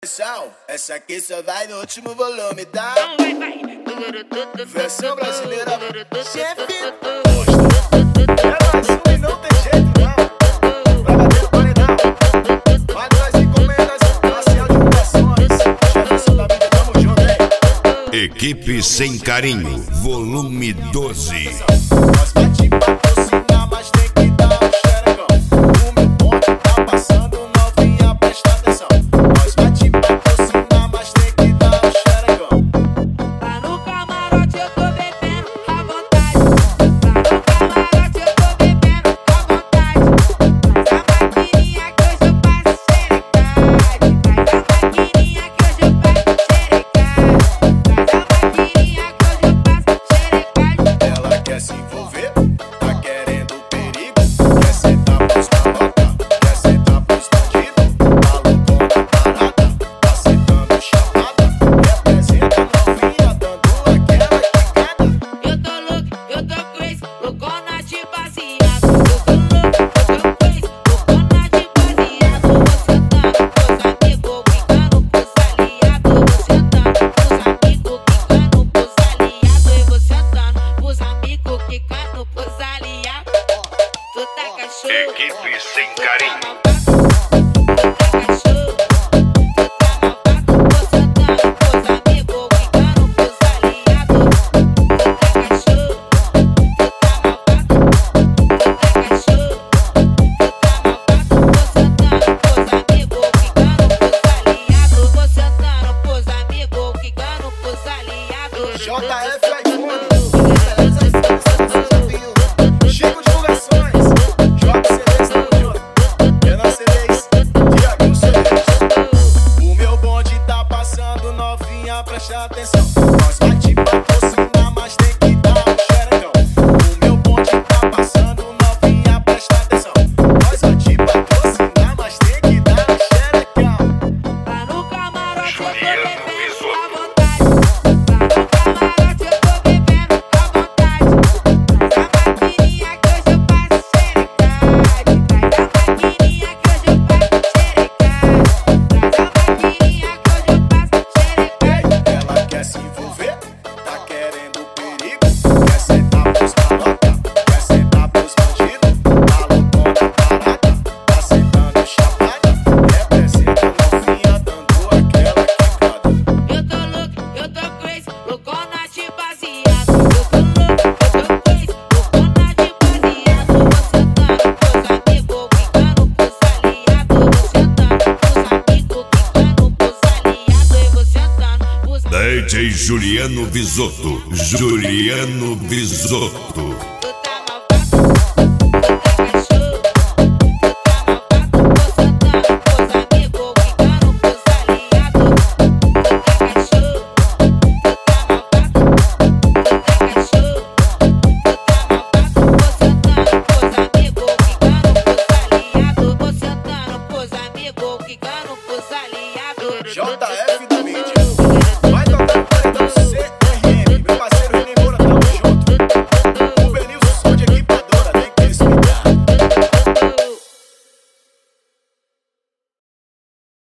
Essa aqui só vai no último volume, tá? Versão brasileira, chefe. É mais um e não tem jeito, não. Vai bater no paredão. Vai nós encomendas, parcial de divulgações. Jefferson da vida, tamo junto, hein? Equipe Sem Carinho, volume 12. Nós vai te patrocinar, mas tem que dar um xerecão. O meu bonde tá passando novinha, presta atenção. Nós vai te patrocinar, mas tem que dar um xerecão. Lá no camarote eu tô bebendo à vontade. Lá no camarote eu tô bebendo à vontade. Traz a maquininha que hoje eu passo xerecade. Traz a maquininha que hoje eu passo xerecade. Traz a maquininha que hoje eu passo xerecade. Ela quer se envolver, tá querendo perigo. Quer sentar pros maloca, quer sentar pros bandidos. Tá loucona parada, tá sentando chapada. Representa novinha, dando aquela quicada. Eu tô louco, eu tô crazy, loucona de baseado. Eu tô louco, eu tô crazy, loucona de baseado. Você sentando pros amigos, quicando pros aliados. Você sentando pros amigos, quicando pros aliados. E você sentando pros amigos, quicando pros aliados. Tu tá cachorro, Equipe Sem Carinho. tu tá cachorro, tu tá malvado. Você sentando pros amigos, quicando pros aliados. Tu tá cachorro, tu tá malvado. Tu tá cachorro, tu tá malvado. Você sentando pros amigos, quicando pros aliados. Você sentando pros amigos, quicando pros aliados. JF iPhone, Chico Divulgações, Joga CDs, tamo junto. Renan CDs, Tiaguinho CDs. O meu bonde tá passando novinha, presta atenção. Nós vai te patrocinar, mas tem que dar um xerecão. O meu bonde tá passando novinha, presta atenção. Nós vai te patrocinar, mas tem que dar um xerecão. Lá no camarote eu tô Juliano bebendo Visoto. à vontade. Lá no camarote eu tô bebendo à vontade. Traz a maquininha que hoje eu passo xerecade. Traz a maquininha que hoje eu passo xerecade. Traz a maquininha que hoje eu passo xerecade. Ela quer se envolver, tá querendo perigo. Quer sentar pros maloca, quer sentar pros bandidos. Tá loucona parada, tá sentando chapada. Representa novinha, dando aquela quicada. Eu tô louco, eu tô crazy, loucona de baseado. Eu tô louco, eu tô crazy, loucona de baseado. Você sentando pros amigos, quicando pros aliados. Você sentando pros amigos, quicando pros aliados. E você sentando pros DJ Juliano Visoto. Juliano Visoto.